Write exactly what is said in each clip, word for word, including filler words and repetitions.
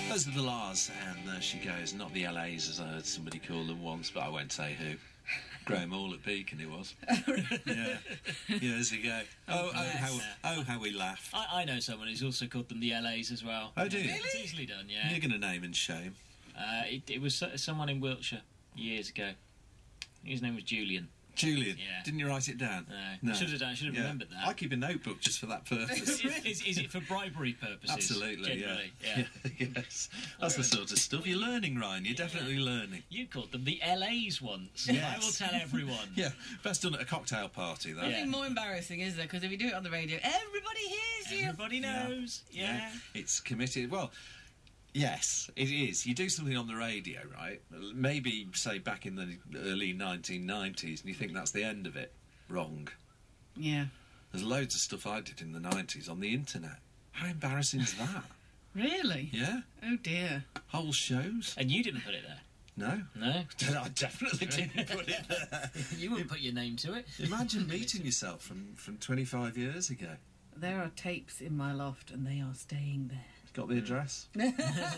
Those are the Lars, and there she goes. Not the L As, as I heard somebody call them once, but I won't say who. Graham Hall at Beacon, it was. Yeah, years ago. Oh, oh, how, oh, how we laughed. I, I know someone who's also called them the L As as well. Oh, do you? Really? It's easily done, yeah. You're going to name and shame. Uh, it, it was so- someone in Wiltshire years ago. His name was Julian. Julian? Yeah. Didn't you write it down? No. I should have done. I should have Yeah. remembered that. I keep a notebook just for that purpose. is, is, is it for bribery purposes? Absolutely, generally? yeah. yeah. Yes. That's the sort of stuff you're learning, Ryan. You're definitely learning. You called them the L As once. Yes. I will tell everyone. Yeah, best done at a cocktail party, though. I think more embarrassing, is there? Because if you do it on the radio, everybody hears you. Everybody knows. Yeah. yeah. It's committed. Well, yes, it is. You do something on the radio, right? Maybe, say, back in the early nineteen nineties, and you think that's the end of it. Wrong. Yeah. There's loads of stuff I did in the nineties on the internet. How embarrassing is that? Really? Yeah. Oh, dear. Whole shows. And you didn't put it there? No. No? I definitely didn't put it there. You wouldn't put your name to it. Imagine meeting yourself from, from twenty-five years ago. There are tapes in my loft, and they are staying there. Got the address? They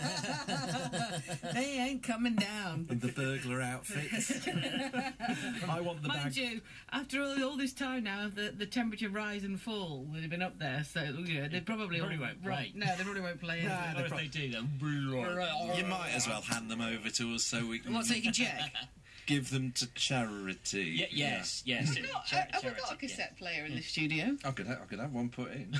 ain't coming down. And the burglar outfits. I want the Mind bag. you, after all, all this time now, the, the temperature rise and fall would have been up there, so you know, they probably, Probably all, won't play. right, No, they probably won't play. Nah, it. they Or if pro- they do, then... You might as well hand them over to us so we can What, so you can check? give them to charity. Yeah, yes, yes. No, Char- have we charity, got a yeah. cassette player in the studio? I could, ha- I could have one put in.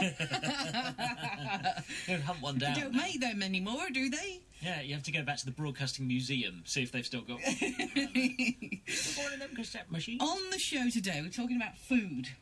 Don't hunt one down. They don't make them anymore, do they? Yeah, you have to go back to the Broadcasting Museum, see if they've still got one. One of them cassette machines. On the show today, we're talking about food.